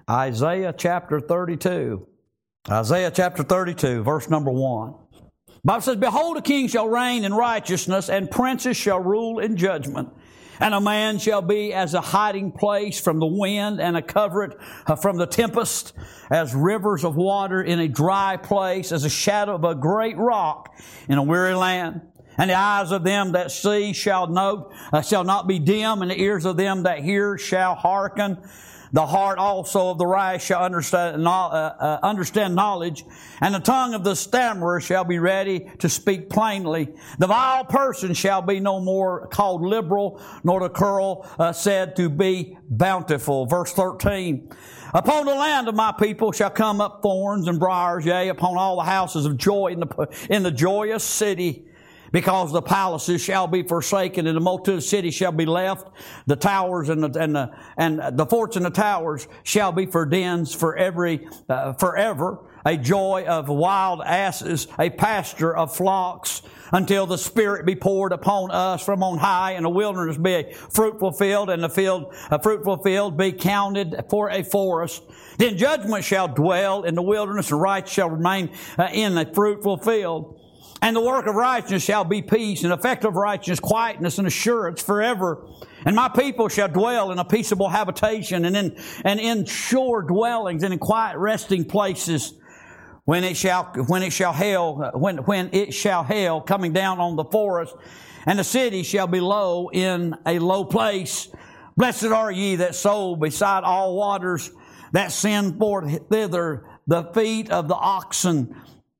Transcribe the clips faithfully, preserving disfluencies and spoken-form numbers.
Isaiah chapter thirty-two. Isaiah chapter thirty-two, verse number one. The Bible says, Behold, a king shall reign in righteousness, and princes shall rule in judgment. And a man shall be as a hiding place from the wind, and a covert from the tempest, as rivers of water in a dry place, as a shadow of a great rock in a weary land. And the eyes of them that see shall know, uh, shall not be dim, and the ears of them that hear shall hearken. The heart also of the wise shall understand, uh, uh, understand knowledge, and the tongue of the stammerer shall be ready to speak plainly. The vile person shall be no more called liberal, nor the curl uh, said to be bountiful. Verse thirteen. Upon the land of my people shall come up thorns and briars, yea, upon all the houses of joy in the, in the joyous city. Because the palaces shall be forsaken, and the multitude of cities shall be left. The towers and the and the and the forts and the towers shall be for dens for every uh, forever. A joy of wild asses, a pasture of flocks, until the Spirit be poured upon us from on high, and the wilderness be a fruitful field, and the field a fruitful field be counted for a forest. Then judgment shall dwell in the wilderness, and right shall remain uh, in a fruitful field. And the work of righteousness shall be peace, and effect of righteousness, quietness, and assurance forever. And my people shall dwell in a peaceable habitation, and in and in sure dwellings, and in quiet resting places. When it shall when it shall hail when when it shall hail coming down on the forest, and the city shall be low in a low place. Blessed are ye that sow beside all waters, that send forth thither the feet of the oxen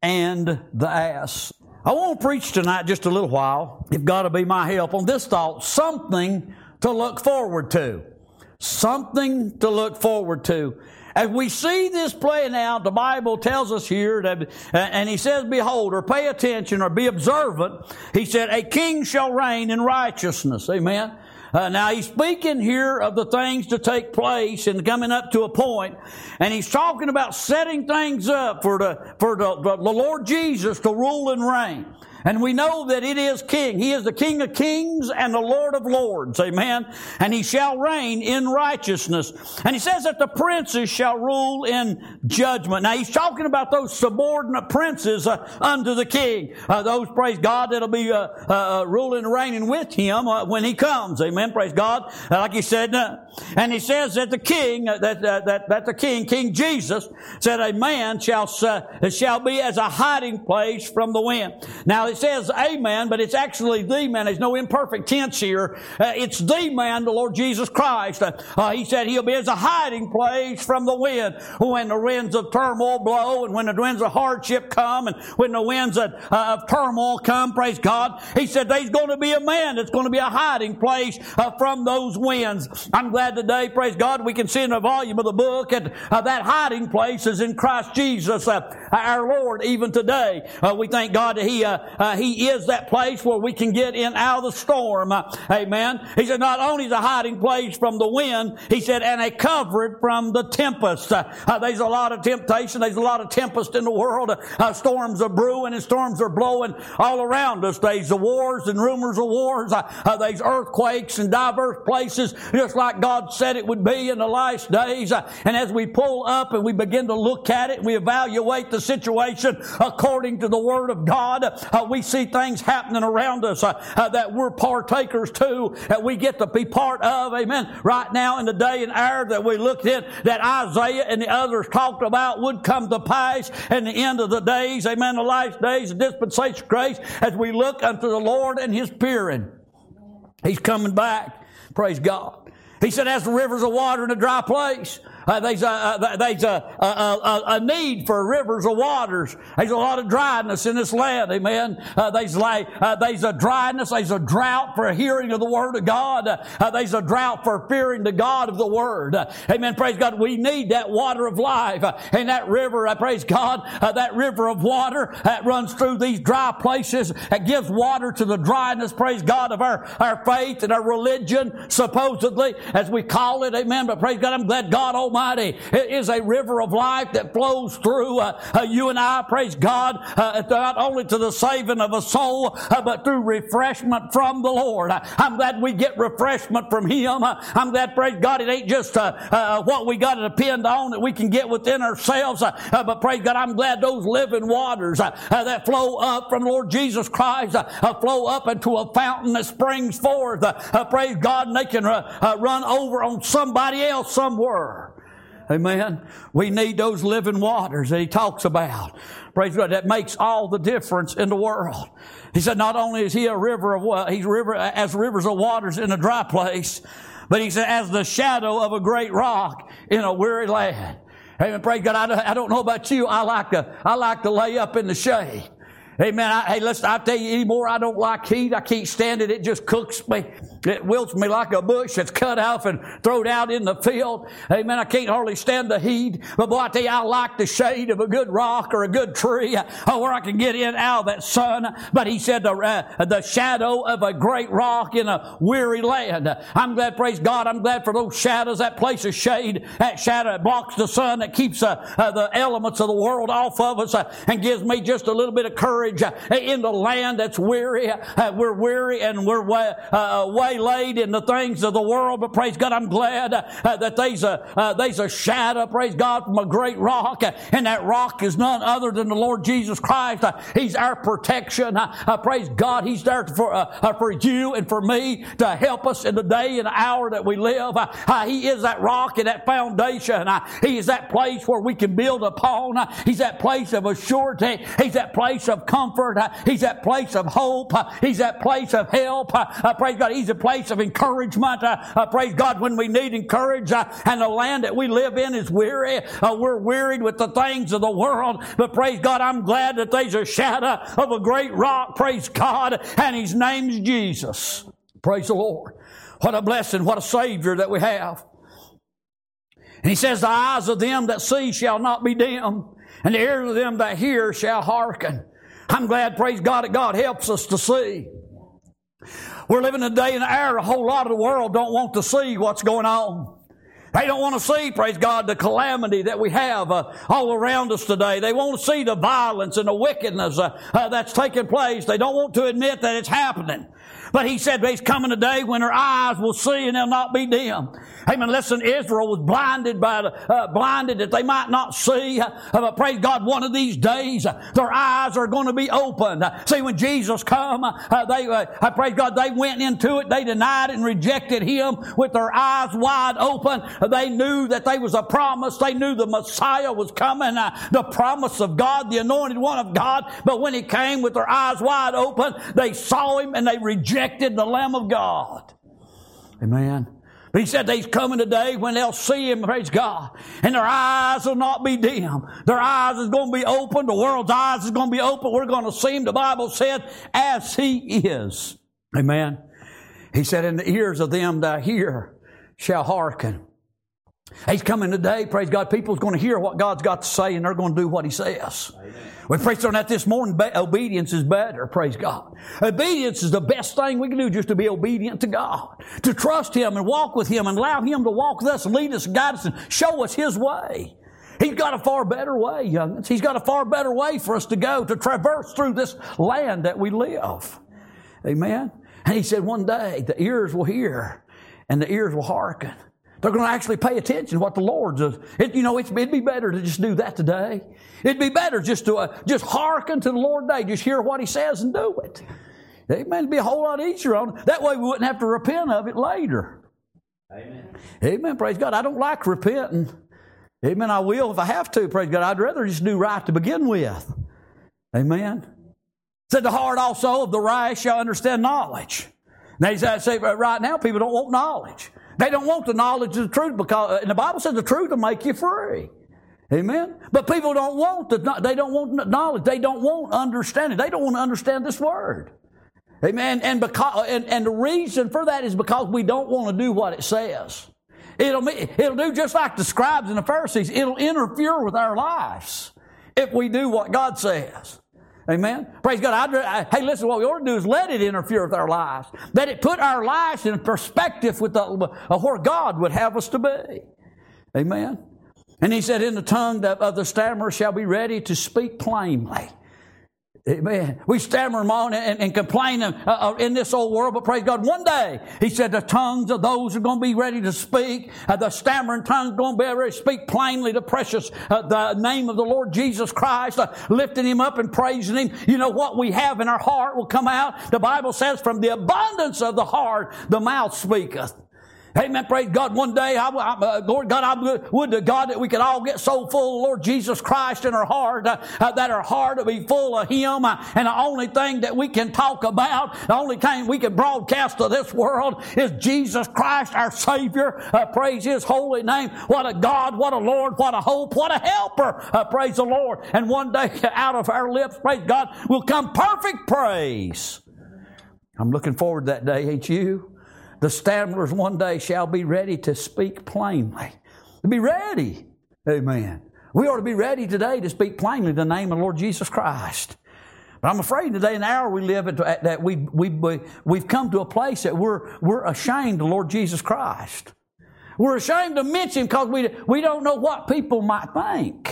and the ass. I want to preach tonight just a little while, if God will be my help, on this thought, something to look forward to. Something to look forward to. As we see this playing out, the Bible tells us here that, and he says, behold, or pay attention, or be observant. He said, a king shall reign in righteousness. Amen. Uh, now he's speaking here of the things to take place and coming up to a point, and he's talking about setting things up for the for the, the, the Lord Jesus to rule and reign. And we know that it is King. He is the King of kings and the Lord of lords. Amen. And he shall reign in righteousness. And he says that the princes shall rule in judgment. Now he's talking about those subordinate princes uh, under the king. Uh, those, praise God, that'll be uh, uh, ruling and reigning with him uh, when he comes. Amen. Praise God. Uh, like he said. Uh, and he says that the king, uh, that, uh, that, that the king, King Jesus, said a man shall, uh, shall be as a hiding place from the wind. Now, it says amen, but it's actually the man. There's no imperfect tense here. Uh, it's the man, the Lord Jesus Christ. Uh, uh, he said he'll be as a hiding place from the wind. When the winds of turmoil blow, and when the winds of hardship come, and when the winds of, uh, of turmoil come, praise God, he said there's going to be a man that's going to be a hiding place uh, from those winds. I'm glad today, praise God, we can see in the volume of the book that uh, that hiding place is in Christ Jesus, uh, our Lord, even today. Uh, we thank God that he uh, Uh, he is that place where we can get in out of the storm. Uh, amen. He said not only is a hiding place from the wind, he said, and a covert from the tempest. Uh, uh, there's a lot of temptation. There's a lot of tempest in the world. Uh, uh, storms are brewing and storms are blowing all around us. There's the wars and rumors of wars. Uh, uh, there's earthquakes in diverse places, just like God said it would be in the last days. Uh, and as we pull up and we begin to look at it, we evaluate the situation according to the Word of God. Uh, we see things happening around us uh, uh, that we're partakers to, that we get to be part of. Amen. Right now in the day and hour that we looked at, that Isaiah and the others talked about would come to pass in the end of the days. Amen. The last days of dispensation grace, as we look unto the Lord and His appearing. He's coming back. Praise God. He said, as the rivers of water in a dry place. Uh, there's a, uh, there's a, a, a, a need for rivers of waters. There's a lot of dryness in this land. Amen. Uh, there's like, uh, there's a dryness. There's a drought for hearing of the Word of God. Uh, there's a drought for fearing the God of the Word. Uh, amen. Praise God. We need that water of life. Uh, and that river, uh, praise God, uh, that river of water that runs through these dry places, that gives water to the dryness, praise God, of our, our faith and our religion, supposedly, as we call it. Amen. But praise God, I'm glad God Almighty Almighty is a river of life that flows through uh, uh, you and I, praise God, uh, not only to the saving of a soul, uh, but through refreshment from the Lord. Uh, I'm glad we get refreshment from Him. Uh, I'm glad, praise God, it ain't just uh, uh, what we got to depend on that we can get within ourselves, uh, uh, but praise God, I'm glad those living waters uh, uh, that flow up from Lord Jesus Christ uh, uh, flow up into a fountain that springs forth. Uh, uh, praise God, and they can uh, uh, run over on somebody else somewhere. Amen. We need those living waters that He talks about. Praise God. That makes all the difference in the world. He said not only is He a river of what He's river as rivers of waters in a dry place, but He said as the shadow of a great rock in a weary land. Amen. Praise God. I, I don't know about you. I like to I like to lay up in the shade. Amen. I, hey, listen, I'll tell you anymore, I don't like heat. I can't stand it. It just cooks me. It wilts me like a bush that's cut off and thrown out in the field. Amen. I can't hardly stand the heat. But boy, I tell you, I like the shade of a good rock or a good tree uh, where I can get in out of that sun. But He said the, uh, the shadow of a great rock in a weary land. I'm glad, praise God, I'm glad for those shadows, that place of shade, that shadow that blocks the sun, that keeps uh, uh, the elements of the world off of us uh, and gives me just a little bit of courage in the land that's weary. Uh, we're weary and we're way, uh, waylaid in the things of the world, but praise God, I'm glad uh, that there's a, uh, there's a shadow, praise God, from a great rock, uh, and that rock is none other than the Lord Jesus Christ. Uh, he's our protection. Uh, uh, praise God, He's there for, uh, uh, for you and for me to help us in the day and the hour that we live. Uh, uh, he is that rock and that foundation. Uh, he is that place where we can build upon. Uh, he's that place of assurity. He's that place of comfort. Comfort. Uh, he's that place of hope. Uh, he's that place of help. Uh, uh, praise God. He's a place of encouragement. Uh, uh, praise God when we need encouragement. Uh, and the land that we live in is weary. Uh, we're wearied with the things of the world. But praise God, I'm glad that there's a shadow of a great rock. Praise God. And His name's Jesus. Praise the Lord. What a blessing. What a Savior that we have. And He says, the eyes of them that see shall not be dim, and the ears of them that hear shall hearken. I'm glad, praise God, that God helps us to see. We're living in a day and hour, a whole lot of the world don't want to see what's going on. They don't want to see, praise God, the calamity that we have uh, all around us today. They want to see the violence and the wickedness uh, uh, that's taking place. They don't want to admit that it's happening. But He said there's coming a day when their eyes will see and they'll not be dim. Amen. Listen, Israel was blinded by the, uh, blinded that they might not see. Uh, but praise God, one of these days, uh, their eyes are going to be opened. Uh, see, when Jesus come, uh, they, uh, I praise God, they went into it. They denied and rejected Him with their eyes wide open. Uh, they knew that there was a promise. They knew the Messiah was coming, uh, the promise of God, the anointed one of God. But when He came with their eyes wide open, they saw Him and they rejected the Lamb of God. Amen. But He said there's coming a day when they'll see Him, praise God, and their eyes will not be dim. Their eyes is going to be open. The world's eyes is going to be open. We're going to see Him, the Bible said, as He is. Amen. He said, in the ears of them that hear shall hearken. He's coming today, praise God. People's going to hear what God's got to say, and they're going to do what He says. Amen. We preached on that this morning. Obedience is better, praise God. Obedience is the best thing we can do, just to be obedient to God. To trust Him and walk with Him and allow Him to walk with us and lead us and guide us and show us His way. He's got a far better way, young'uns. He's got a far better way for us to go, to traverse through this land that we live. Amen. And He said one day the ears will hear and the ears will hearken. They're going to actually pay attention to what the Lord does. It, you know, it's, it'd be better to just do that today. It'd be better just to uh, just hearken to the Lord today. Just hear what He says and do it. Amen. It'd be a whole lot easier on it. That way we wouldn't have to repent of it later. Amen. Amen. Praise God. I don't like repenting. Amen. I will if I have to. Praise God. I'd rather just do right to begin with. Amen. Said the heart also of the righteous shall understand knowledge. Now, I say right now, people don't want knowledge. They don't want the knowledge of the truth, because, and the Bible says the truth will make you free. Amen. But people don't want the, they don't want knowledge. They don't want understanding. They don't want to understand this word. Amen. And because, and, and the reason for that is because we don't want to do what it says. It'll, it'll do just like the scribes and the Pharisees. It'll interfere with our lives if we do what God says. Amen. Praise God. I'd, I, hey, listen, what we ought to do is let it interfere with our lives. Let it put our lives in perspective with the, uh, where God would have us to be. Amen. And he said, in the tongue of the stammerer shall be ready to speak plainly. Amen. We stammer on and, and complain uh, in this old world, but praise God, one day, he said, the tongues of those are going to be ready to speak. Uh, the stammering tongues are going to be ready to speak plainly the precious, uh, the name of the Lord Jesus Christ, uh, lifting Him up and praising Him. You know, what we have in our heart will come out. The Bible says, from the abundance of the heart, the mouth speaketh. Amen. Praise God. One day, I, I, uh, Lord God, I would to God that we could all get so full of Lord Jesus Christ in our heart, uh, uh, that our heart will be full of Him. Uh, and the only thing that we can talk about, the only thing we can broadcast to this world is Jesus Christ, our Savior. Uh, praise His holy name. What a God, what a Lord, what a hope, what a helper. Uh, praise the Lord. And one day out of our lips, praise God, will come perfect praise. I'm looking forward to that day, ain't you? The stammerers one day shall be ready to speak plainly. To be ready. Amen. We ought to be ready today to speak plainly the name of the Lord Jesus Christ. But I'm afraid today in the hour we live at that we, we, we've come to a place that we're, we're ashamed of the Lord Jesus Christ. We're ashamed to mention Him because we, we don't know what people might think.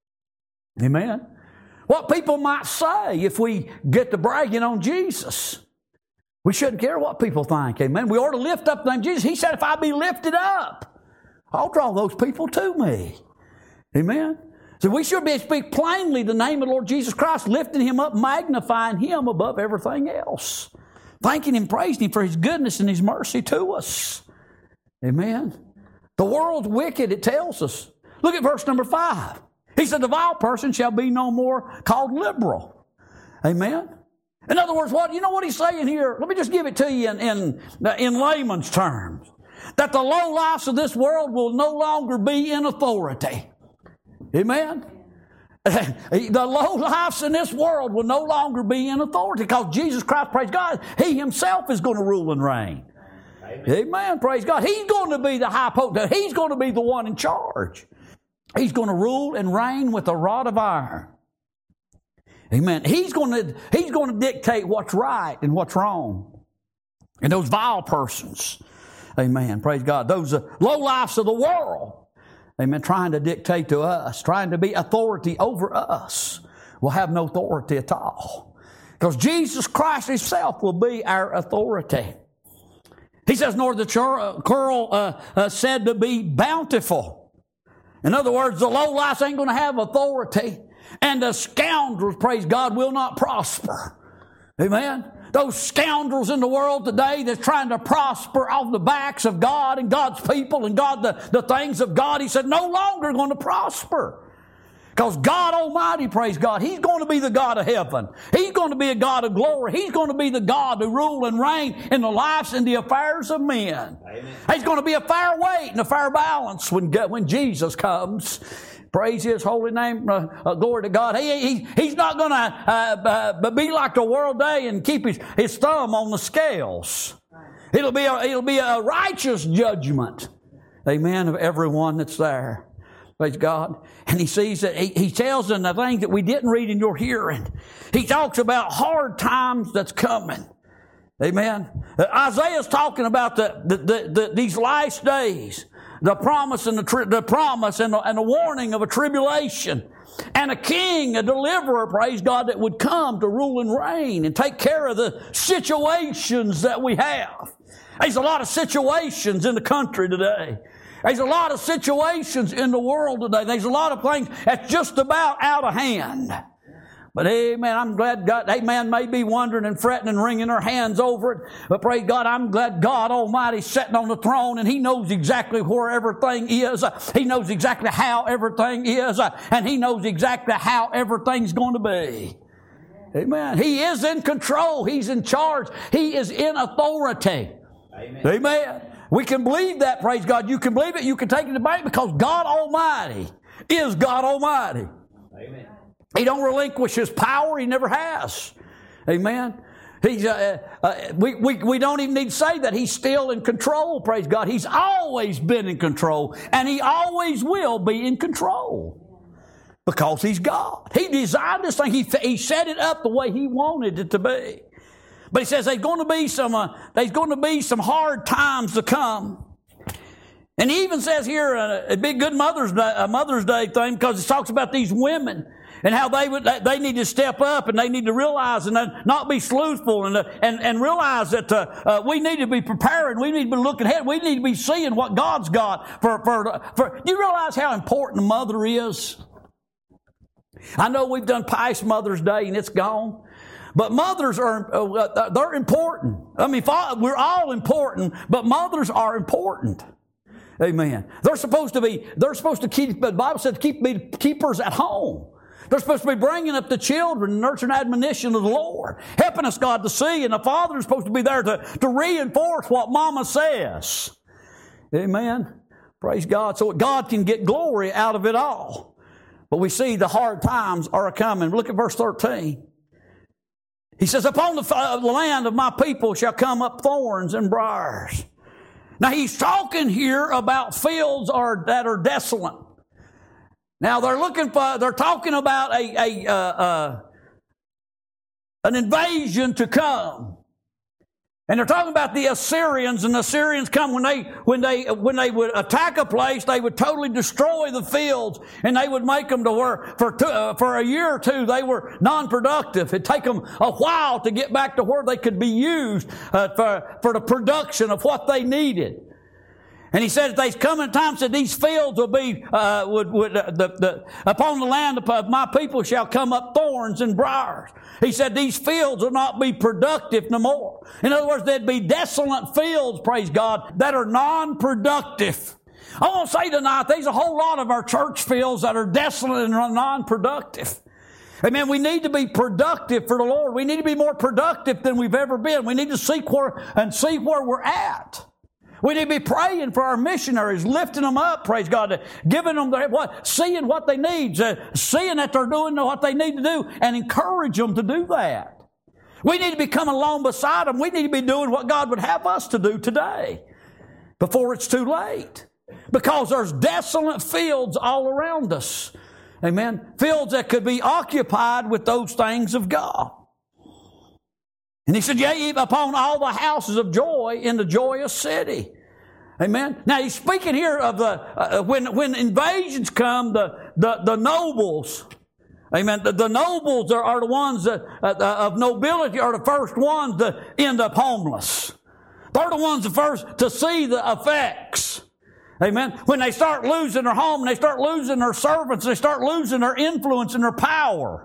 Amen. What people might say if we get to bragging on Jesus. We shouldn't care what people think, amen. We ought to lift up the name of Jesus. He said, if I be lifted up, I'll draw those people to me. Amen. So we should be able to speak plainly the name of the Lord Jesus Christ, lifting Him up, magnifying Him above everything else. Thanking Him, praising Him for His goodness and His mercy to us. Amen. The world's wicked, it tells us. Look at verse number five. He said, the vile person shall be no more called liberal. Amen. In other words, what you know what he's saying here? Let me just give it to you in, in, in layman's terms. That the lowlifes of this world will no longer be in authority. Amen? The lowlifes in this world will no longer be in authority because Jesus Christ, praise God, He Himself is going to rule and reign. Amen. Amen, praise God. He's going to be the high potentate. He's going to be the one in charge. He's going to rule and reign with a rod of iron. Amen. He's going to, he's going to dictate what's right and what's wrong. And those vile persons, amen, praise God, those uh, low-lifes of the world, amen, trying to dictate to us, trying to be authority over us, will have no authority at all. Because Jesus Christ Himself will be our authority. He says, nor the curl uh, uh, said to be bountiful. In other words, the low-lifes ain't going to have authority. And the scoundrels, praise God, will not prosper. Amen? Those scoundrels in the world today that's trying to prosper off the backs of God and God's people and God, the, the things of God, He said, no longer going to prosper. Because God Almighty, praise God, He's going to be the God of heaven. He's going to be a God of glory. He's going to be the God who rule and reign in the lives and the affairs of men. Amen. He's going to be a fair weight and a fair balance when, when Jesus comes. Praise His holy name. Uh, uh, glory to God. He, he, he's not going to uh, uh, be like the world day and keep his, his thumb on the scales. It'll be, a, it'll be a righteous judgment. Amen. Of everyone that's there. Praise God. And He sees that He, he tells them the things that we didn't read in your hearing. He talks about hard times that's coming. Amen. Uh, Isaiah's talking about the, the, the, the, these last days. The promise and the, tri- the promise and the, and the warning of a tribulation and a king, a deliverer, praise God, that would come to rule and reign and take care of the situations that we have. There's a lot of situations in the country today. There's a lot of situations in the world today. There's a lot of things that's just about out of hand. But amen, I'm glad God, amen, may be wondering and fretting and wringing their hands over it. But praise God, I'm glad God Almighty's sitting on the throne and He knows exactly where everything is. He knows exactly how everything is. And He knows exactly how everything's going to be. Amen. He is in control. He's in charge. He is in authority. Amen. Amen. We can believe that, praise God. You can believe it. You can take it to the bank because God Almighty is God Almighty. Amen. He don't relinquish His power. He never has. Amen. He's, uh, uh, we, we, we don't even need to say that He's still in control, praise God. He's always been in control, and He always will be in control because He's God. He designed this thing. He, he set it up the way He wanted it to be. But He says there's going to be some, uh, there's going to be some hard times to come. And he even says here, uh, it'd be a good Mother's Day, a Mother's Day thing, because it talks about these women and how they would, they need to step up and they need to realize and not be slothful and, uh, and, and realize that, uh, uh, we need to be preparing. We need to be looking ahead. We need to be seeing what God's got for, for, for, do you realize how important a mother is? I know we've done past Mother's Day and it's gone. But mothers are, uh, they're important. I mean, we're all important, but mothers are important. Amen. They're supposed to be, they're supposed to keep, the Bible says, keep, be keepers at home. They're supposed to be bringing up the children, nurturing admonition of the Lord, helping us, God, to see. And the father is supposed to be there to, to reinforce what mama says. Amen. Praise God. So God can get glory out of it all. But we see the hard times are coming. Look at verse thirteen. He says, upon the land of my people shall come up thorns and briars. Now he's talking here about fields are, that are desolate. Now they're looking for, they're talking about a, a uh, uh, an invasion to come. And they're talking about the Assyrians, and the Assyrians come when they when they when they would attack a place, they would totally destroy the fields, and they would make them to where for two, uh, for a year or two they were non-productive. It'd take them a while to get back to where they could be used uh, for for the production of what they needed. And he said, if they come in time, said these fields will be, uh, would, would, uh, the, the, upon the land of my people shall come up thorns and briars. He said, these fields will not be productive no more. In other words, there'd be desolate fields, praise God, that are non-productive. I want to say tonight, there's a whole lot of our church fields that are desolate and non-productive. Amen. We need to be productive for the Lord. We need to be more productive than we've ever been. We need to seek where, and see where we're at. We need to be praying for our missionaries, lifting them up, praise God, giving them their, what, seeing what they need, uh, seeing that they're doing what they need to do, and encourage them to do that. We need to be coming along beside them. We need to be doing what God would have us to do today before it's too late. Because there's desolate fields all around us. Amen. Fields that could be occupied with those things of God. And he said, yea, upon all the houses of joy in the joyous city. Amen. Now he's speaking here of the, uh, when, when invasions come, the, the, the nobles, amen, the, the nobles are, are the ones that, uh, of nobility are the first ones to end up homeless. They're the ones the first to see the effects. Amen. When they start losing their home, and they start losing their servants, they start losing their influence and their power.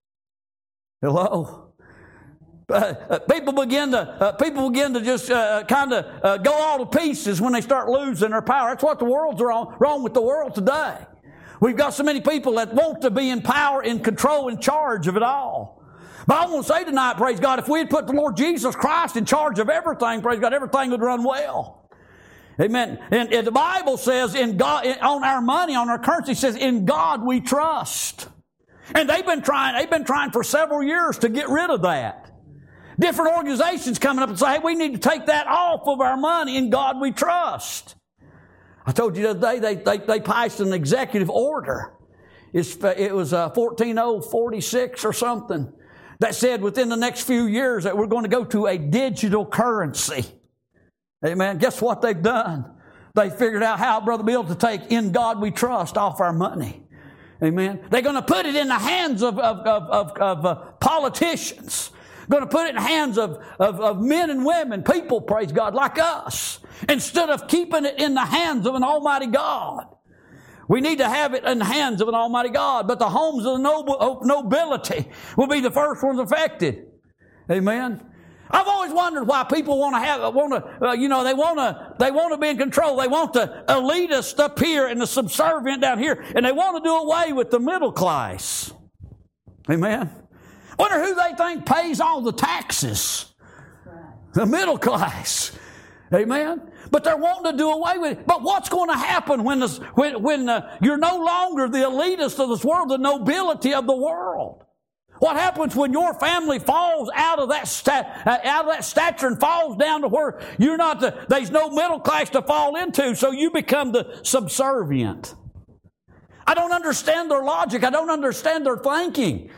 Hello? Uh, uh, people begin to uh, people begin to just uh, kind of uh, go all to pieces when they start losing their power. That's what the world's wrong, wrong with the world today. We've got so many people that want to be in power, in control, in charge of it all. But I want to say tonight, praise God, if we had put the Lord Jesus Christ in charge of everything, praise God, everything would run well. Amen. And, and the Bible says, in God, in, on our money, on our currency, it says, in God we trust. And they've been trying. They've been trying for several years to get rid of that. Different organizations coming up and say, hey, we need to take that off of our money. In God we trust. I told you the other day they, they, they passed an executive order. It's, it was uh, fourteen oh forty-six or something that said within the next few years that we're going to go to a digital currency. Amen. Guess what they've done? They figured out how, Brother Bill, to take in God we trust off our money. Amen. They're going to put it in the hands of, of, of, of, of uh, politicians. Going to put it in the hands of, of, of men and women, people, praise God, like us, instead of keeping it in the hands of an almighty God. We need to have it in the hands of an almighty God, but the homes of the noble, nobility will be the first ones affected. Amen. I've always wondered why people want to have, want to, uh, you know, they want to, they want to be in control. They want the elitist up here and the subservient down here, and they want to do away with the middle class. Amen. Wonder who they think pays all the taxes. The middle class. Amen. But they're wanting to do away with it. But what's going to happen when, this, when, when uh, you're no longer the elitist of this world, the nobility of the world? What happens when your family falls out of that sta- uh, out of that stature and falls down to where you're not the, there's no middle class to fall into, so you become the subservient? I don't understand their logic. I don't understand their thinking.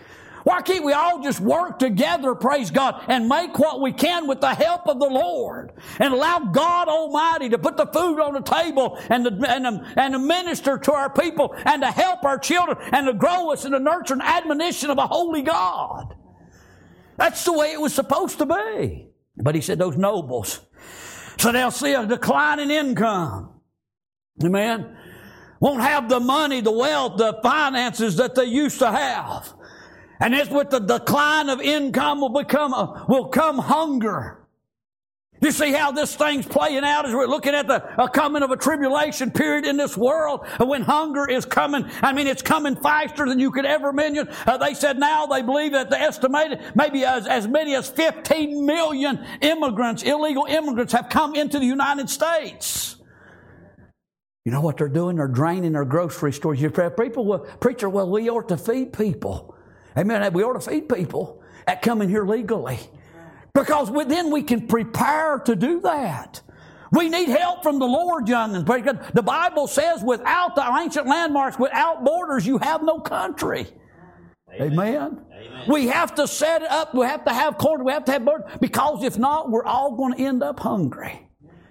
Why can't we all just work together, praise God, and make what we can with the help of the Lord and allow God Almighty to put the food on the table and to, and, to, and to minister to our people and to help our children and to grow us in the nurture and admonition of a holy God? That's the way it was supposed to be. But he said those nobles, so they'll see a decline in income. Amen. Won't have the money, the wealth, the finances that they used to have. And it's with the decline of income will become a, will come hunger. You see how this thing's playing out as we're looking at the uh, coming of a tribulation period in this world when hunger is coming. I mean, it's coming faster than you could ever imagine. Uh, they said now they believe that they estimated maybe as, as many as fifteen million immigrants, illegal immigrants have come into the United States. You know what they're doing? They're draining their grocery stores. You people, well, preacher, well, we ought to feed people. Amen. We ought to feed people that come in here legally. Because then we can prepare to do that. We need help from the Lord, young ones. The Bible says without the ancient landmarks, without borders, you have no country. Amen. Amen. Amen. We have to set it up. We have to have corn. We have to have borders. Because if not, we're all going to end up hungry.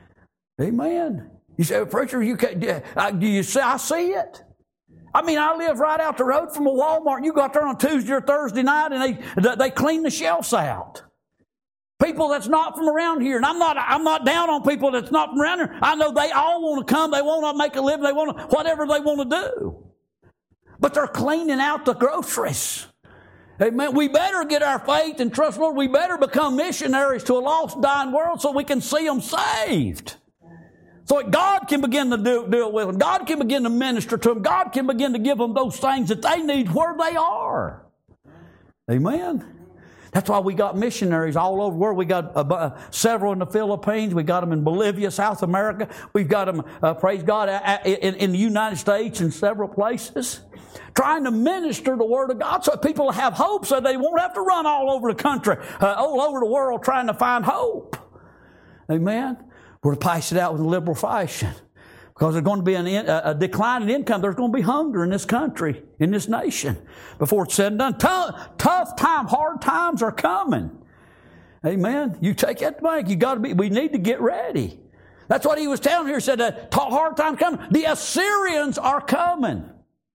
Amen. You say, preacher, you can't, do you see? I see it. I mean, I live right out the road from a Walmart. You go out there on Tuesday or Thursday night and they, they clean the shelves out. People that's not from around here. And I'm not, I'm not down on people that's not from around here. I know they all want to come. They want to make a living. They want to, whatever they want to do. But they're cleaning out the groceries. Amen. We better get our faith and trust the Lord. We better become missionaries to a lost, dying world so we can see them saved. So that God can begin to do, deal with them. God can begin to minister to them. God can begin to give them those things that they need where they are. Amen. That's why we got missionaries all over the world. We got uh, several in the Philippines. We got them in Bolivia, South America. We've got them, uh, praise God, in, in the United States and several places. Trying to minister the Word of God so people have hope so they won't have to run all over the country, uh, all over the world trying to find hope. Amen. We're to pass it out with a liberal fashion. Because there's going to be an in, a, a decline in income. There's going to be hunger in this country, in this nation, before it's said and done. Tough, tough time, hard times are coming. Amen. You take that to bank. You got to be. We need to get ready. That's what he was telling here. He said, uh, hard times coming. The Assyrians are coming.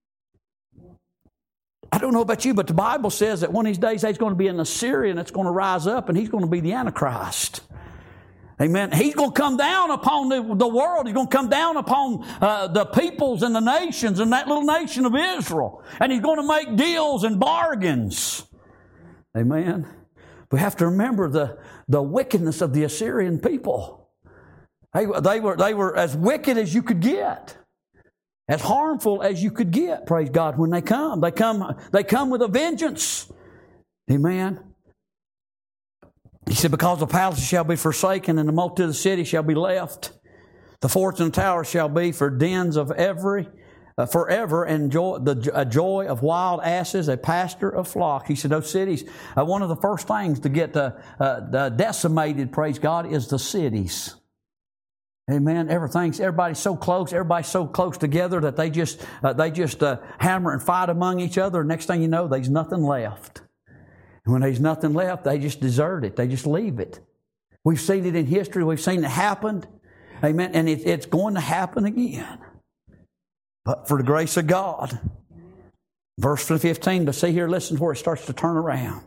I don't know about you, but the Bible says that one of these days there's going to be an Assyrian that's going to rise up, and he's going to be the Antichrist. Amen. He's going to come down upon the, the world. He's going to come down upon uh, the peoples and the nations and that little nation of Israel. And he's going to make deals and bargains. Amen. We have to remember the, the wickedness of the Assyrian people. They, they, were, they were as wicked as you could get. As harmful as you could get, praise God, when they come. They come, they come with a vengeance. Amen. He said, because the palaces shall be forsaken and the multitude of the city shall be left. The forts and the towers shall be for dens of every, uh, forever, and joy, the a joy of wild asses, a pasture of flock. He said, those cities, uh, one of the first things to get uh, uh, decimated, praise God, is the cities. Amen. Everything's, everybody's so close, everybody's so close together that they just, uh, they just uh, hammer and fight among each other. Next thing you know, there's nothing left. When there's nothing left, they just desert it. They just leave it. We've seen it in history. We've seen it happen. Amen. And it, it's going to happen again. But for the grace of God. Verse fifteen, but see here, listen to where it starts to turn around.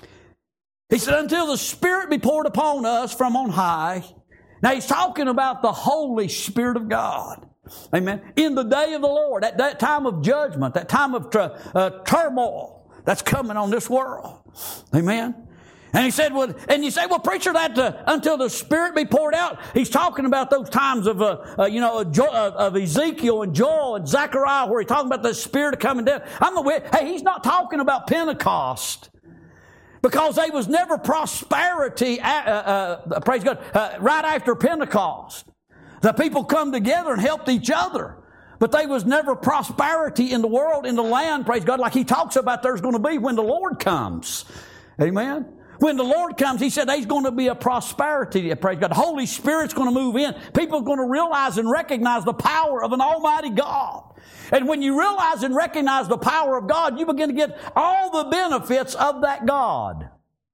He said, until the Spirit be poured upon us from on high. Now he's talking about the Holy Spirit of God. Amen. In the day of the Lord, at that time of judgment, that time of uh, uh, turmoil that's coming on this world. Amen. And he said, well, and you say, well, preacher, that uh, until the Spirit be poured out. He's talking about those times of, uh, uh, you know, uh, of Ezekiel and Joel and Zechariah, where he's talking about the Spirit coming down. I'm aware, hey, he's not talking about Pentecost. Because there was never prosperity, uh, uh, praise God, uh, right after Pentecost. The people come together and helped each other. But there was never prosperity in the world, in the land, praise God, like he talks about there's going to be when the Lord comes. Amen. When the Lord comes, He said there's going to be a prosperity, praise God. The Holy Spirit's going to move in. People are going to realize and recognize the power of an almighty God. And when you realize and recognize the power of God, you begin to get all the benefits of that God.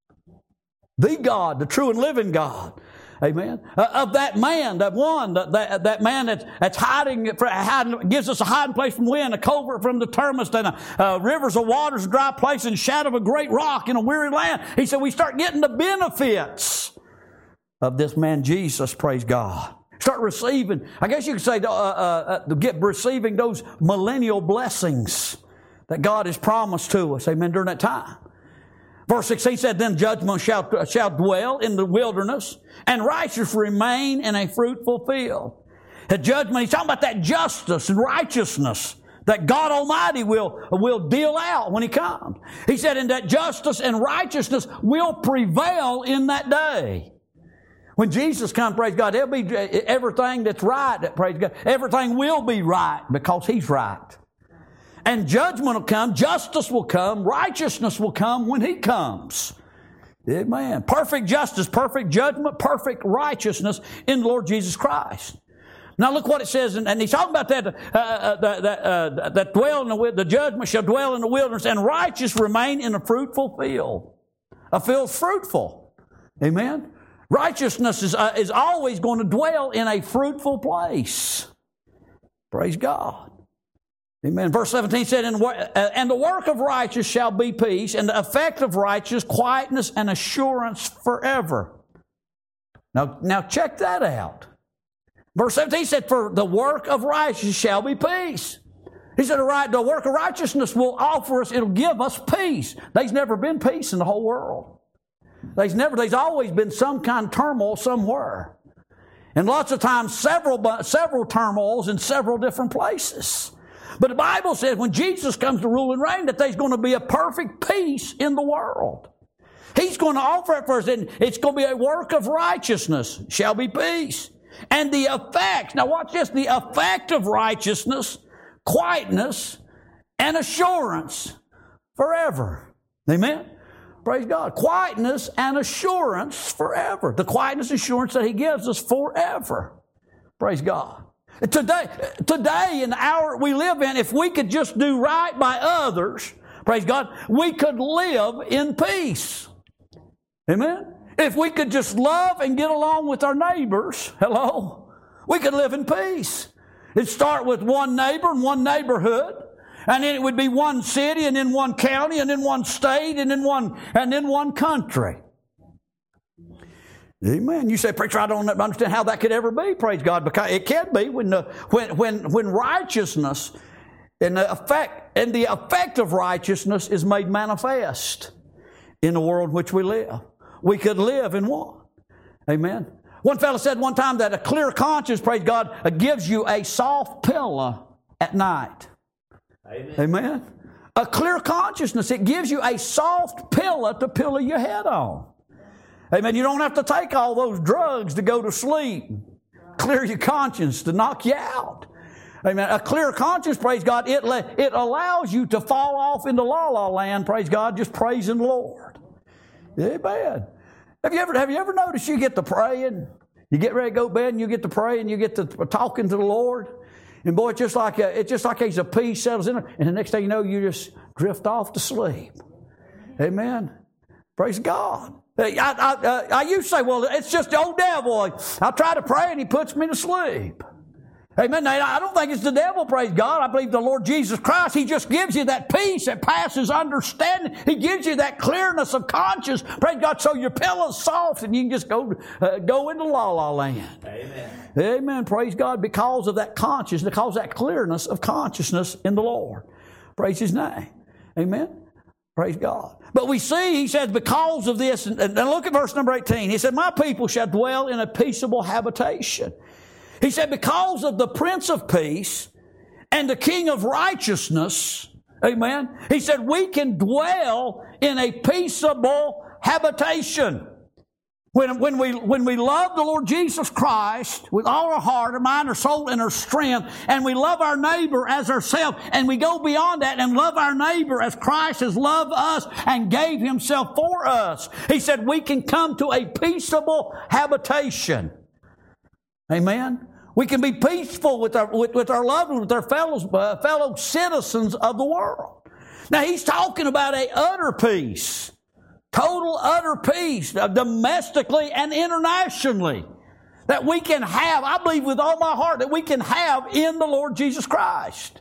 The God, the true and living God. Amen. Uh, of that man, that one, that, that, that man that's, that's hiding, hiding, gives us a hiding place from wind, a covert from the tempest, and a, uh, rivers of waters, a dry place, and shadow of a great rock in a weary land. He said we start getting the benefits of this man Jesus, praise God. Start receiving, I guess you could say, uh, uh, uh, get receiving those millennial blessings that God has promised to us, amen, during that time. Verse sixteen said, then judgment shall, shall dwell in the wilderness, and righteousness remain in a fruitful field. The judgment, he's talking about that justice and righteousness that God Almighty will, will deal out when He comes. He said, and that justice and righteousness will prevail in that day. When Jesus comes, praise God, there'll be everything that's right, praise God. Everything will be right because He's right. And judgment will come, justice will come, righteousness will come when He comes. Amen. Perfect justice, perfect judgment, perfect righteousness in the Lord Jesus Christ. Now look what it says, and, and he's talking about that, uh, uh, that, uh, that dwell in the, the judgment shall dwell in the wilderness, and righteous remain in a fruitful field. A field fruitful. Amen. Righteousness is, uh, is always going to dwell in a fruitful place. Praise God. Amen. Verse seventeen said, and, and the work of righteous shall be peace, and the effect of righteous, quietness and assurance forever. Now, now check that out. Verse seventeen said, for the work of righteous shall be peace. He said, the work of righteousness will offer us, it'll give us peace. There's never been peace in the whole world. There's never, there's always been some kind of turmoil somewhere. And lots of times, several, several turmoils in several different places. But the Bible says when Jesus comes to rule and reign that there's going to be a perfect peace in the world. He's going to offer it for us, and it's going to be a work of righteousness, shall be peace. And the effect, now watch this, the effect of righteousness, quietness, and assurance forever. Amen? Praise God. Quietness and assurance forever. The quietness and assurance that He gives us forever. Praise God. Today, today in the hour we live in, if we could just do right by others, praise God, we could live in peace. Amen? If we could just love and get along with our neighbors, hello, we could live in peace. It'd start with one neighbor and one neighborhood, and then it would be one city, and then one county, and then one state, and then one, and then one country. Amen. You say, preacher, I don't understand how that could ever be. Praise God, because it can be when the, when when when righteousness and the effect and the effect of righteousness is made manifest in the world in which we live. We could live in one. Amen. One fellow said one time that a clear conscience, praise God, gives you a soft pillow at night. Amen. Amen. A clear consciousness, it gives you a soft pillow to pillow your head on. Amen. You don't have to take all those drugs to go to sleep. Clear your conscience to knock you out. Amen. A clear conscience, praise God, it, it allows you to fall off into la-la land, praise God, just praising the Lord. Amen. Have you ever, have you ever noticed you get to praying, you get ready to go to bed and you get to pray and you get to talking to the Lord? And boy, it's just like a, it's just like as a peace settles in there, and the next thing you know, you just drift off to sleep. Amen. Praise God. I, I, I, I used to say, well, it's just the old devil. I try to pray and he puts me to sleep. Amen. Now, I don't think it's the devil, praise God. I believe the Lord Jesus Christ, He just gives you that peace that passes understanding. He gives you that clearness of conscience, praise God, so your pillow's soft and you can just go uh, go into la-la land. Amen. Amen. Praise God, because of that consciousness, because of that clearness of consciousness in the Lord. Praise His name. Amen. Praise God. But we see, He says, because of this, and, and look at verse number eighteen. He said, my people shall dwell in a peaceable habitation. He said, because of the Prince of Peace and the King of Righteousness, amen, He said, we can dwell in a peaceable habitation. When, when, we, when we love the Lord Jesus Christ with all our heart, our mind, our soul, and our strength, and we love our neighbor as ourselves, and we go beyond that and love our neighbor as Christ has loved us and gave Himself for us, He said we can come to a peaceable habitation. Amen? We can be peaceful with our, with, with our loved ones, with our fellow, uh, fellow citizens of the world. Now, He's talking about a utter peace. Total, utter peace, uh, domestically and internationally, that we can have, I believe with all my heart, that we can have in the Lord Jesus Christ.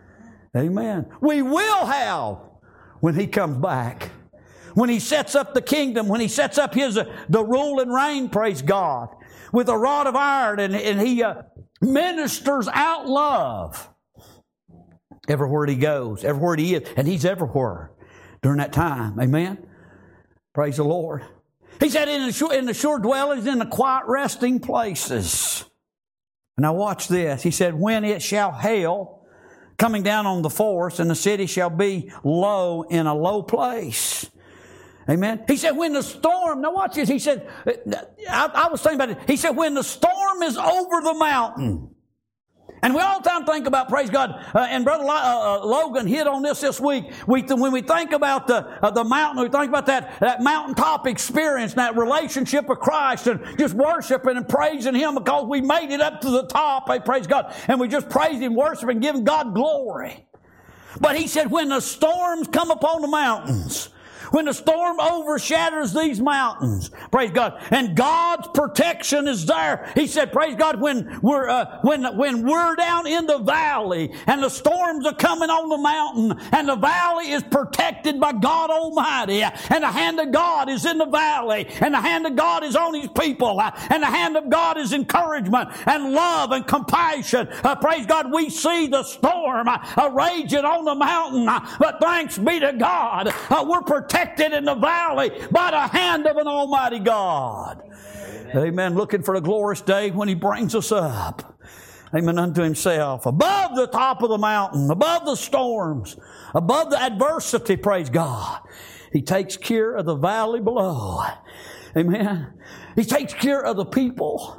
Amen. We will have when He comes back. When He sets up the kingdom, when He sets up His, uh, the rule and reign, praise God, with a rod of iron, and, and He uh, ministers out love everywhere He goes, everywhere He is, and He's everywhere during that time. Amen. Praise the Lord. He said, in the, sure, in the sure dwellings, in the quiet resting places. Now watch this. He said, when it shall hail, coming down on the forest, and the city shall be low in a low place. Amen. He said, when the storm, now watch this. He said, I, I was thinking about it. He said, when the storm is over the mountain. And we all the time think about, praise God, uh, and Brother Lo- uh, uh, Logan hit on this this week. We, th- when we think about the uh, the mountain, we think about that, that mountaintop experience, that relationship with Christ, and just worshiping and praising Him because we made it up to the top, hey, praise God, and we just praise Him, worshiping, giving God glory. But He said, when the storms come upon the mountains, when the storm overshadows these mountains, praise God, and God's protection is there. He said, praise God, when we're uh, when when we're down in the valley and the storms are coming on the mountain, and the valley is protected by God Almighty, and the hand of God is in the valley, and the hand of God is on His people, and the hand of God is encouragement and love and compassion. Uh, praise God, we see the storm uh, raging on the mountain, uh, but thanks be to God, uh, we're protected in the valley by the hand of an almighty God. Amen. Amen. Looking for a glorious day when He brings us up. Amen. Unto Himself. Above the top of the mountain, above the storms, above the adversity, praise God. He takes care of the valley below. Amen. He takes care of the people.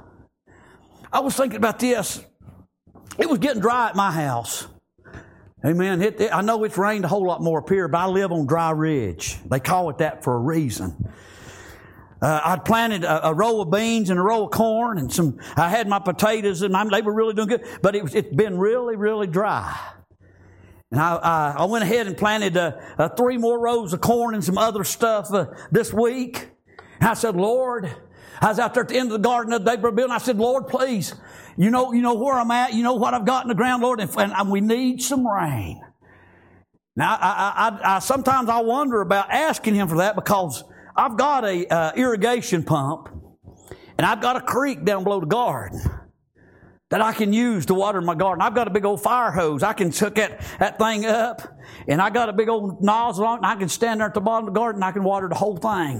I was thinking about this. It was getting dry at my house. Amen. It, it, I know it's rained a whole lot more up here, but I live on dry ridge. They call it that for a reason. Uh, I'd planted a, a row of beans and a row of corn, and some. I had my potatoes, and my, they were really doing good. But it was, it's been really, really dry. And I, I, I went ahead and planted uh, uh, three more rows of corn and some other stuff uh, this week. And I said, Lord, I was out there at the end of the garden the other day, Brother Bill, and I said, Lord, please. You know, you know where I'm at. You know what I've got in the ground, Lord, and, and we need some rain. Now, I, I, I, I sometimes I wonder about asking Him for that, because I've got a uh, irrigation pump, and I've got a creek down below the garden that I can use to water my garden. I've got a big old fire hose. I can hook that, that thing up, and I got a big old nozzle on it, and I can stand there at the bottom of the garden, and I can water the whole thing.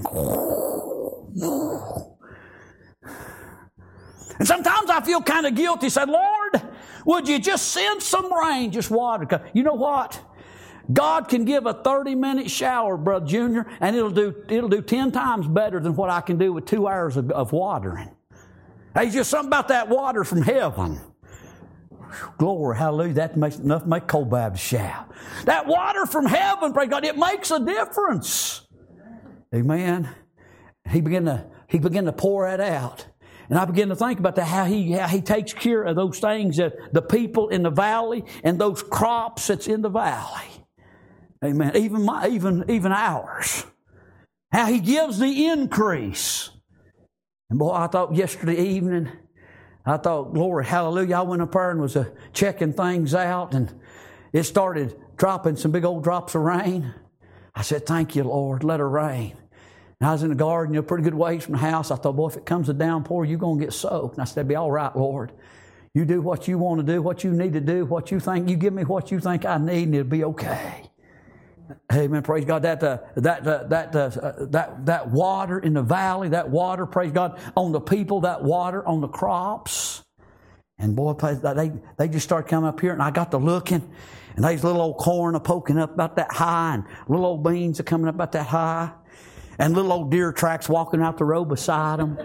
And sometimes I feel kind of guilty. Said, Lord, would you just send some rain, just water? You know what? God can give a thirty-minute shower, Brother Junior, and it'll do it'll do ten times better than what I can do with two hours of, of watering. There's just something about that water from heaven. Glory, hallelujah. That makes enough to make Cold Baptist shout. That water from heaven, praise God, it makes a difference. Amen. He began to he began to pour that out. And I begin to think about that, how he, how he takes care of those things, that the people in the valley and those crops that's in the valley. Amen. Even my, even, even ours. How He gives the increase. And boy, I thought yesterday evening, I thought, glory, hallelujah. I went up there and was uh, checking things out, and it started dropping some big old drops of rain. I said, thank you, Lord, let her rain. And I was in the garden, you know, pretty good ways from the house. I thought, boy, if it comes a downpour, you're going to get soaked. And I said, that'd be all right, Lord. You do what you want to do, what you need to do, what you think. You give me what you think I need, and it'll be okay. Amen. Praise God. That uh, that uh, that uh, that that water in the valley, that water, praise God, on the people, that water on the crops. And boy, they they just started coming up here, and I got to looking, and these little old corn are poking up about that high, and little old beans are coming up about that high. and little old deer tracks walking out the road beside them.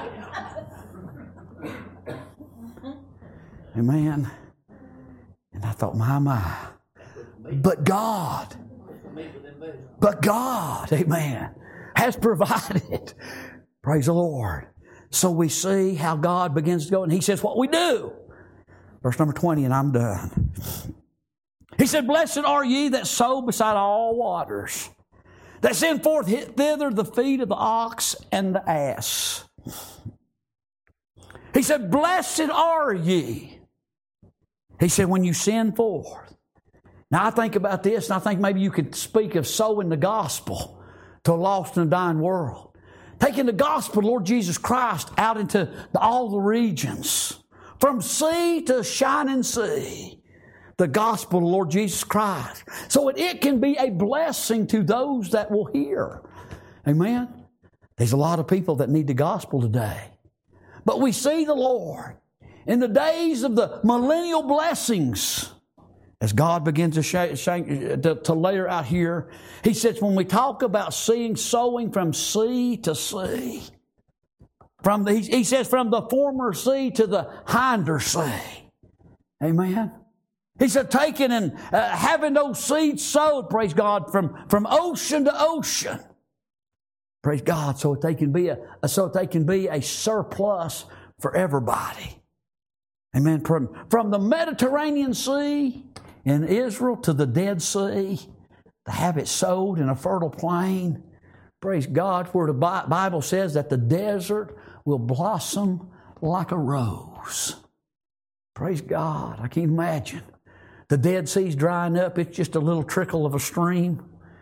Amen. And I thought, my, my. But God, but God, amen, has provided. Praise the Lord. So we see how God begins to go, and He says what we do. Verse number twenty, and I'm done. He said, blessed are ye that sow beside all waters, that send forth thither the feet of the ox and the ass. He said, blessed are ye. He said, when you send forth. Now I think about this, and I think maybe you could speak of sowing the gospel to a lost and dying world. Taking the gospel of Lord Jesus Christ out into the, all the regions. From sea to shining sea. The gospel of Lord Jesus Christ. So it, it can be a blessing to those that will hear. Amen? There's a lot of people that need the gospel today. But we see the Lord in the days of the millennial blessings. As God begins to, sh- sh- to, to layer out here, He says when we talk about seeing, sowing from sea to sea, from the, he, he says from the former sea to the hinder sea. Amen. He said taking and uh, having those seeds sowed, praise God, from, from ocean to ocean. Praise God, so they can be a so they can be a surplus for everybody. Amen. From, from the Mediterranean Sea in Israel to the Dead Sea, to have it sowed in a fertile plain. Praise God, where the Bible says that the desert will blossom like a rose. Praise God. I can't imagine. The Dead Sea's drying up. It's just a little trickle of a stream.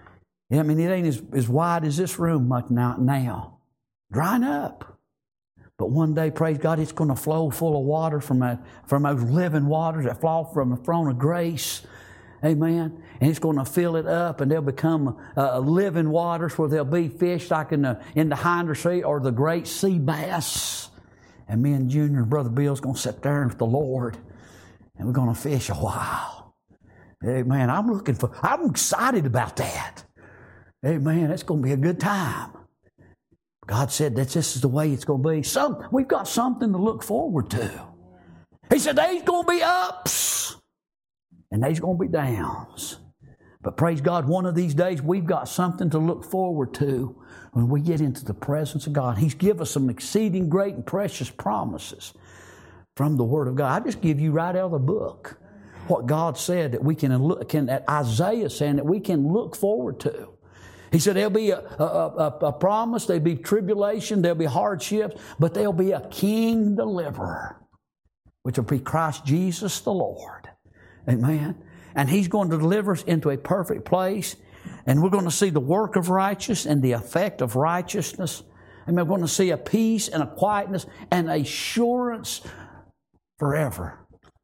I mean, it ain't as, as wide as this room much now, now. Drying up. But one day, praise God, it's going to flow full of water from, a, from those living waters that flow from the throne of grace. Amen. And it's going to fill it up, and they'll become uh, living waters where there'll be fish like in the, in the hinder sea or the great sea bass. And me and Junior and Brother Bill's going to sit there with the Lord, and we're going to fish a while. Amen. I'm looking for, I'm excited about that. Amen. It's going to be a good time. God said that this is the way it's going to be. Some, we've got something to look forward to. He said there's going to be ups and there's going to be downs. But praise God, one of these days we've got something to look forward to when we get into the presence of God. He's given us some exceeding great and precious promises from the Word of God. I just give you right out of the book what God said that we can look, can, that Isaiah saying that we can look forward to. He said there'll be a, a, a, a promise, there'll be tribulation, there'll be hardships, but there'll be a King deliverer, which will be Christ Jesus the Lord. Amen. And He's going to deliver us into a perfect place, and we're going to see the work of righteousness and the effect of righteousness. And we're going to see a peace and a quietness and assurance forever.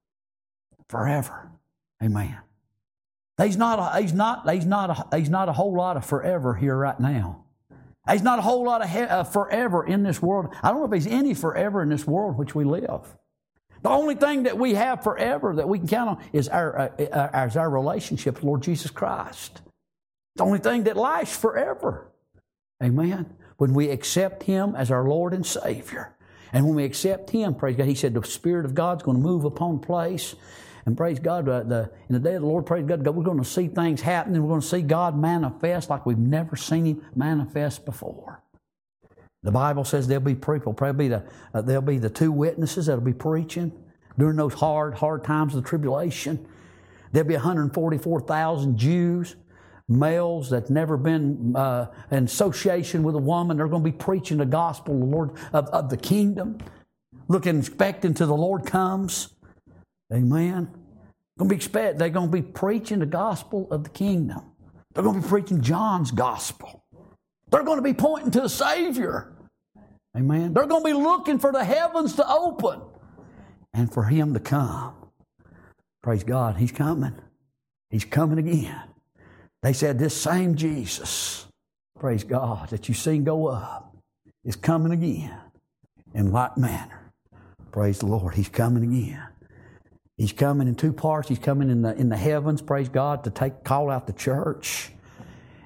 Forever. Amen. There's not a, there's not, there's not a, there's not a whole lot of forever here right now. There's not a whole lot of he, uh, forever in this world. I don't know if there's any forever in this world in which we live. The only thing that we have forever that we can count on is our, uh, uh, is our relationship with Lord Jesus Christ. The only thing that lasts forever. Amen. When we accept Him as our Lord and Savior. And when we accept Him, praise God, He said the Spirit of God's going to move upon place. And praise God, uh, the, in the day of the Lord, praise God, we're going to see things happening. We're going to see God manifest like we've never seen Him manifest before. The Bible says there'll be people, probably the, uh, there'll be the two witnesses that'll be preaching during those hard, hard times of the tribulation. There'll be one hundred forty-four thousand Jews, males that's never been uh, in association with a woman. They're going to be preaching the gospel of the Lord of, of the kingdom, looking, expecting till the Lord comes. Amen. Going to be expect, they're going to be preaching the gospel of the kingdom. They're going to be preaching John's gospel. They're going to be pointing to the Savior. Amen. They're going to be looking for the heavens to open and for Him to come. Praise God. He's coming. He's coming again. They said this same Jesus, praise God, that you seen go up is coming again in like manner. Praise the Lord. He's coming again. He's coming in two parts. He's coming in the in the heavens, praise God, to take call out the church.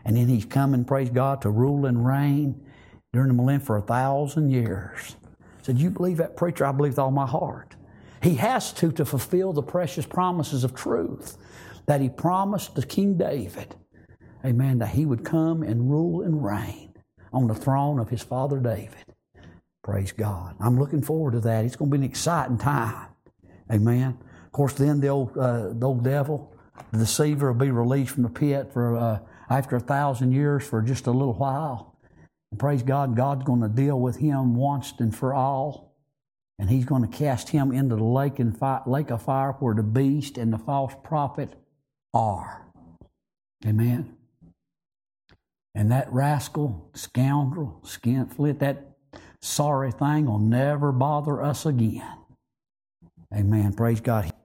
And then He's coming, praise God, to rule and reign during the millennium for a thousand years. I said, you believe that, preacher? I believe with all my heart. He has to to fulfill the precious promises of truth that He promised to King David. Amen. That he would come and rule and reign on the throne of his father David. Praise God. I'm looking forward to that. It's going to be an exciting time. Amen. Of course, then the old, uh, the old devil, the deceiver, will be released from the pit for uh, after a thousand years for just a little while. And praise God, God's going to deal with him once and for all. And He's going to cast him into the lake, and fi- lake of fire where the beast and the false prophet are. Amen. And that rascal, scoundrel, skinflint, that sorry thing will never bother us again. Amen. Praise God.